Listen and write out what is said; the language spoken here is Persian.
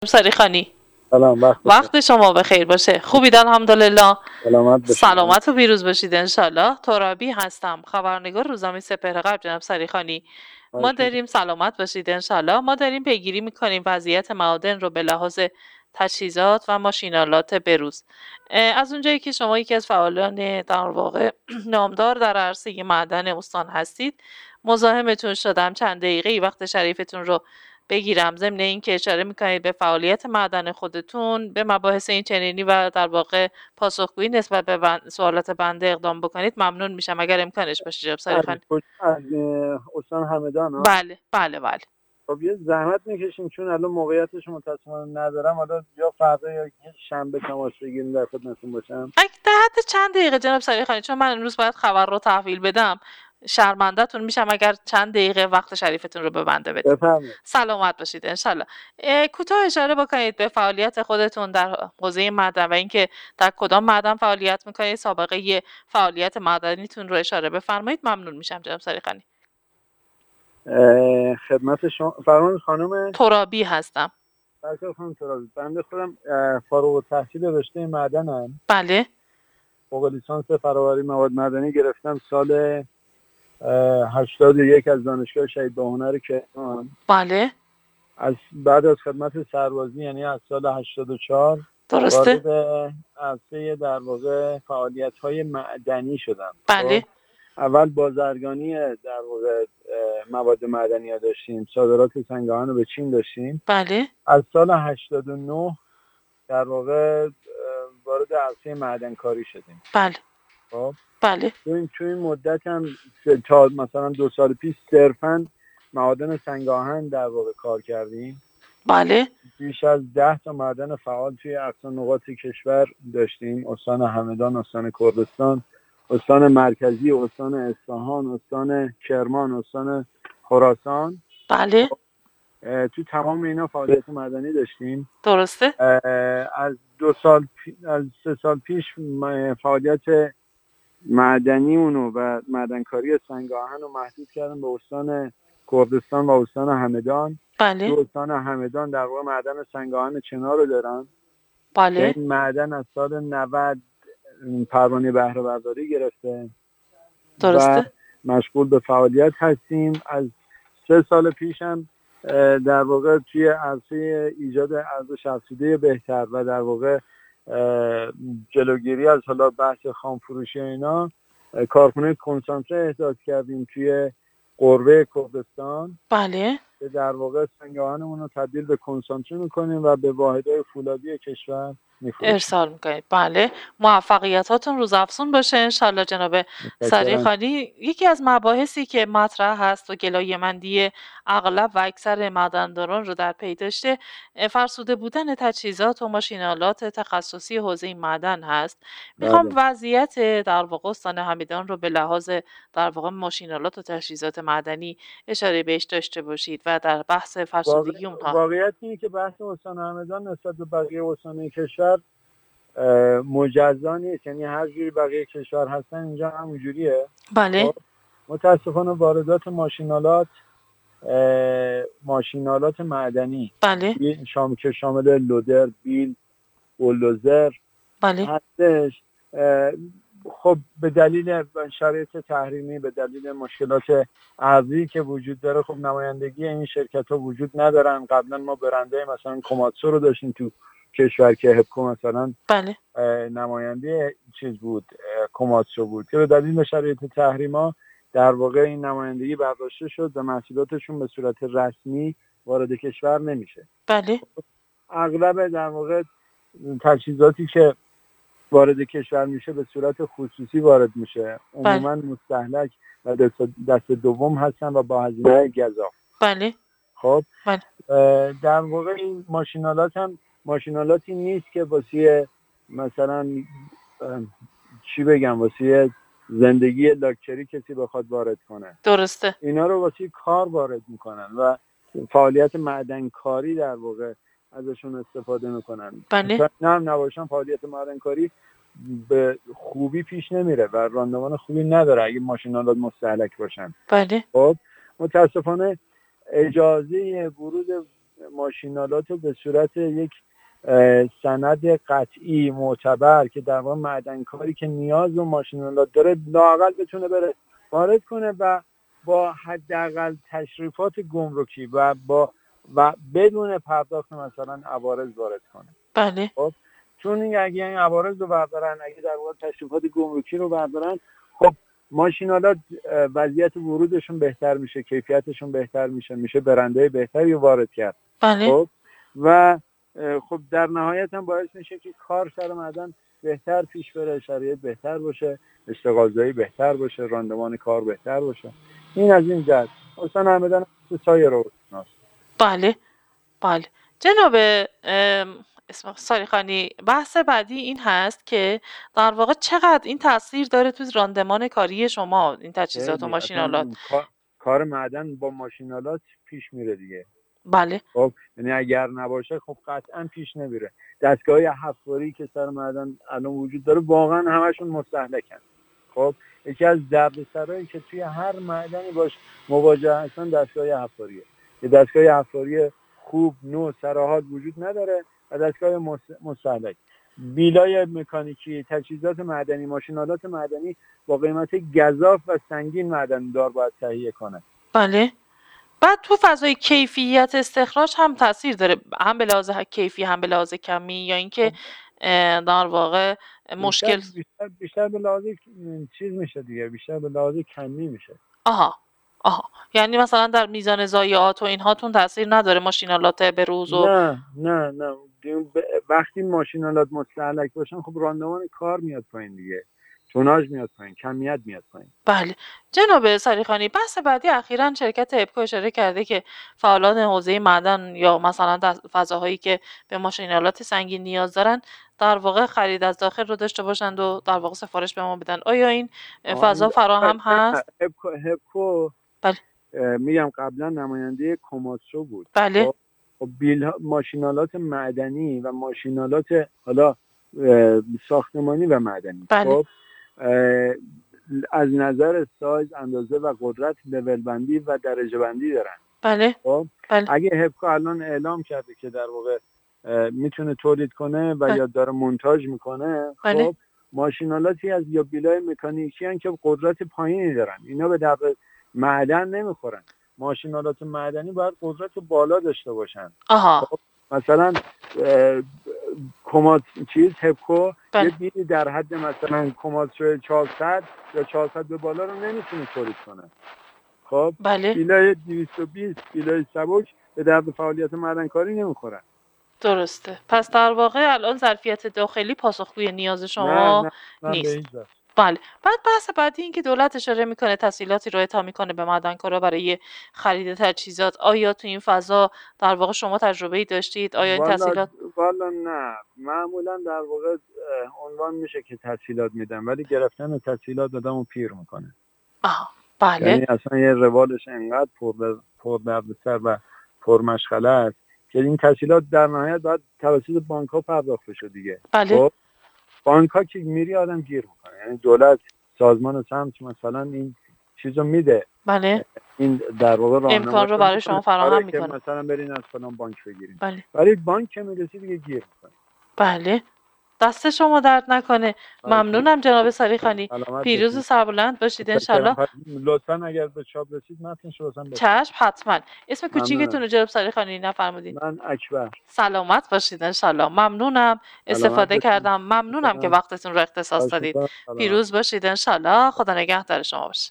سریخانی، سلام، وقت بخیر. وقت شما بخیر باشه. خوبید الحمدلله. سلامت باشید. سلامت و پیروز باشید انشالله. ترابی هستم، خبرنگار روزنامه سپهر غرب جناب سریخانی. ما داریم سلامت باشید انشالله. ما داریم پیگیری میکنیم وضعیت معادن رو به لحاظ تجهیزات و ماشینالات بروز. از اونجایی که شما یکی از فعالان در واقع نامدار در عرصه معدن استان هستید، مزاحمتون شدم چند دقیقه وقت شریفتون رو بگیرم، ضمن اینکه اشاره میکنید به فعالیت معدن خودتون، به مباحث این چنینی و در واقع پاسخگویی نسبت به سوالات بنده اقدام بکنید ممنون میشم اگر امکانش باشه جناب سریخانی. از استان همدان ها؟ بله بله بله. خب یه زحمت میکشیم چون الان موقعیتش متاسفانه ندارم. حالا یا فردا یا شنبه تماس بگیریم در خدمتتون باشم. در حد چند دقیقه جناب سریخانی، چون من امروز باید خبر رو تحویل بدم، شرمنده‌تون میشم اگر چند دقیقه وقت شریفتون رو به بنده بدید. بفرمایید. سلامت باشید انشالله. کوتاه اشاره بکنید به فعالیت خودتون در حوزه معدن و اینکه در کدام معدن فعالیت میکنید، سابقه فعالیت معدنیتون رو اشاره بفرمایید ممنون میشم جناب سریخانی. خدمت شما فرمان خانم ترابی هستم. بچه‌ها، خانم ترابی، بنده خودم فارغ التحصیل رشته معدنم. بله. فوق لیسانس فرآوری مواد معدنی گرفتم سال 81 از دانشگاه شهید باهنر کرمان. بله. بعد از خدمت سربازی، یعنی از سال 84 درسته. وارد عرصه در واقع فعالیت‌های معدنی شدم. بله. اول بازرگانی در واقع مواد معدنی ها داشتیم، صادرات سنگاهن رو به چین داشتیم. بله. از سال 89 در واقع وارد عرصه معدنکاری شدیم. بله. خب بله. تو این مدت هم تا مثلا 2 سال پیش صرفاً معادن سنگاهن در واقع کار کردیم. بله. بیش از 10 تا معدن فعال توی اقصا نقاط کشور داشتیم: استان همدان، استان کردستان، استان مرکزی، استان اصفهان، استان کرمان، استان خراسان. بله. تو تمام اینا فعالیت معدنی داشتیم. درسته. از 3 سال پیش فعالیت معدنی اونو و معدنکاری سنگاهن رو محدود کردن به استان کردستان و استان همدان. بله. تو استان همدان در واقع معدن سنگاهن چنار رو دارن. بله. این معدن از سال 90 پروانه بهره برداری گرفته. درسته. و مشغول به فعالیت هستیم. از 3 سال پیش هم در واقع توی عرصه ایجاد ارزش افزوده بهتر و در واقع جلوگیری از حالا بحث خام فروشی اینا، کارخونه کنسانتره احداث کردیم توی قربه کردستان. بله. در واقع سنگاهنمون رو تبدیل به کنسانتره میکنیم و به واحدهای فولادی کشور میفروشیم. ارسال میکنید. بله. موفقیتاتون روز افزون باشه انشالله جناب سریخانی. یکی از مباحثی که مطرح هست و گلایه‌مندی اغلب و اکثر معدن‌داران رو در پی داشته، فرسوده بودن تجهیزات و ماشینالات تخصصی حوزه معدن هست. میخوام وضعیت در واقع استان همدان رو به لحاظ در واقع ماشینالات و تجهیزات معدنی اشاره بهش داشته باشید و در بحث فرسودگی اونها. واقعیت اینه که بحث استان همدان نسبت به بقیه استان‌های کشور مجزا نیست، یعنی هر جوری بقیه کشور هستن اینجا همونجوریه. بله. متاسفانه واردات ماشینالات معدنی، بله، که شامل لودر، بیل، بولدوزر بله، هستش. خب به دلیل شرایط تحریمی، به دلیل مشکلات ارزی که وجود داره، خب نمایندگی این شرکت ها وجود ندارن. قبلا ما برنده مثلا کوماتسو رو داشتیم تو کشور که هپکو مثلا بله، نماینده چیز بود، کوماتسو بود، که به دلیل شرایط تحریما در واقع این نمایندگی برداشته شد و محصولاتشون به صورت رسمی وارد کشور نمیشه. بله. اغلب در واقع تجهیزاتی که وارد کشور میشه به صورت خصوصی وارد میشه، عموما مستهلک و دست دوم هستن و با هزینه گزاف. بله. خب بله. در واقع این ماشینالات هم ماشینالاتی نیست که واسه مثلا چی بگم واسه زندگی لاکچری کسی بخواد وارد کنه. درسته. اینا رو واسه کار وارد میکنن و فعالیت معدنکاری در واقع ازشون استفاده میکنن. بله. نه نباشن فعالیت معدنکاری به خوبی پیش نمیره و راندمان خوبی نداره اگه ماشینالات مستهلک باشن. بله. خب متاسفانه اجازه ورود ماشینالات رو به صورت یک سند قطعی معتبر که در واقع معدنکاری که نیاز به ماشینالات داره لااقل بتونه بره وارد کنه و با حداقل تشریفات گمرکی و بدون پرداخت مثلا عوارض وارد کنه. بله. خب چون اگه این عوارض رو بردارن، اگه در واقع تشریفات گمرکی رو بردارن، خب ماشینالات وضعیت ورودشون بهتر میشه، کیفیتشون بهتر میشه برنده بهتری وارد کرد. بله. خب و خب در نهایت هم باعث میشه که کار سر معدن بهتر پیش بره، شرایط بهتر باشه، اشتغالزایی بهتر باشه، راندمان کار بهتر باشه. این از این جهت. حسین احمدان سایر رو بله. بله. جناب اسم ساریخانی، بحث بعدی این هست که در واقع چقدر این تاثیر داره تو راندمان کاری شما این تجهیزات و ماشینالات. کار معدن با ماشینالات پیش میره دیگه. بله. خب یعنی اگر نباشه خب قطعا پیش نمیره. دستگاه حفاری که سر معدن الان وجود داره واقعا همشون مستهلکن. خب یکی از دردسرایی که توی هر معدنی باش مواجه هستن دستگاه حفاریه. یه دستگاه حفاری خوب نو سراحات وجود نداره و دستگاه مستهلک. بیلای مکانیکی، تجهیزات معدنی، ماشینالات معدنی با قیمت گزاف و سنگین معدن‌دار باید تهیه کنه. بله. بعد تو فضای کیفیت استخراج هم تاثیر داره، هم به لحاظ کیفی هم به لحاظ کمی، یا اینکه در واقع مشکل بیشتر به لحاظ چیز میشه دیگه، بیشتر به لحاظ کمی میشه. آها یعنی مثلا در میزان ضایعات و اینهاتون تاثیر نداره ماشینالات به روز و نه وقتی ماشینالات مستهلک باشن خب راندمان کار میاد پایین دیگه، توناژ میاد پایین، کمیت میاد پایین. بله. جناب ساریخانی، بحث بعدی اخیراً شرکت هپکو اشاره کرده که فعالان حوزه معدن یا مثلا در فضاهایی که به ماشینالات سنگین نیاز دارن در واقع خرید از داخل رو داشته باشند و در واقع سفارش به ما بدن. آیا این فضا فراهم هست؟ هپکو بله. میگم قبلا نماینده کوماتسو بود. بله. ماشینالات معدنی و ماشینالات حالا ساختمانی و معدنی. بله. خب از نظر سایز، اندازه و قدرت لول بندی و درجه بندی دارن. بله. خب بله. اگه هپکو الان اعلام کرده که در واقع میتونه تولید کنه و یا داره مونتاژ میکنه، بله. خب ماشینالاتی از یا بیلای مکانیکی هن که قدرت پایینی دارن، اینا به درد معدن نمیخورن. ماشینالات معدنی باید قدرت بالا داشته باشن. خب مثلا هپکو یه بیلی در حد مثلا کوماتسو 400 یا 400 به بالا رو نمیتونه تولید کنه. خب بله. بیلای 220 بیلای سبک به درد فعالیت معدنکاری نمیخورن. درسته. پس در واقع الان ظرفیت داخلی پاسخگوی نیاز شما نیست. بله. بعد بحث بعدی این که دولت اشاره میکنه تسهیلاتی رو اعطا میکنه به معدنکارا برای خرید تجهیزات. آیا تو این فضا در واقع شما تجربه‌ای داشتید؟ آیا این تسهیلات؟ والا نه، معمولا در واقع عنوان میشه که تسهیلات میدن ولی گرفتن تسهیلات آدمو پیر میکنه. بله. یعنی اصلا یه روالش انقدر پر دردسر و پرمشغله است که این تسهیلات در نهایت باید توسط بانک‌ها پرداخت بشه دیگه. بله. خب بانک‌ها که میری آدم گیر میکنه، یعنی دولت سازمان سمت مثلا این چیزو میده. بله. این در واقع امکان رو برای شما فراهم میکنه که مثلا برین از فلان بانک بگیرین. بله. ولی بانک که میرسی دیگه گیر میکنه. بله. دست شما درد نکنه. ممنونم جناب ساریخانی. پیروز و سربلند باشید انشالله. لطفاً اگر به چاپ رسید متنش رو چشم حتما. اسم کوچیکتون رو جناب ساریخانی نفرمودید؟ من اکبر. سلامت باشید انشالله. ممنونم استفاده کردم. ممنونم که وقتتون رو اختصاص دادید. پیروز باشید انشالله. خدا نگهدار شما باشه.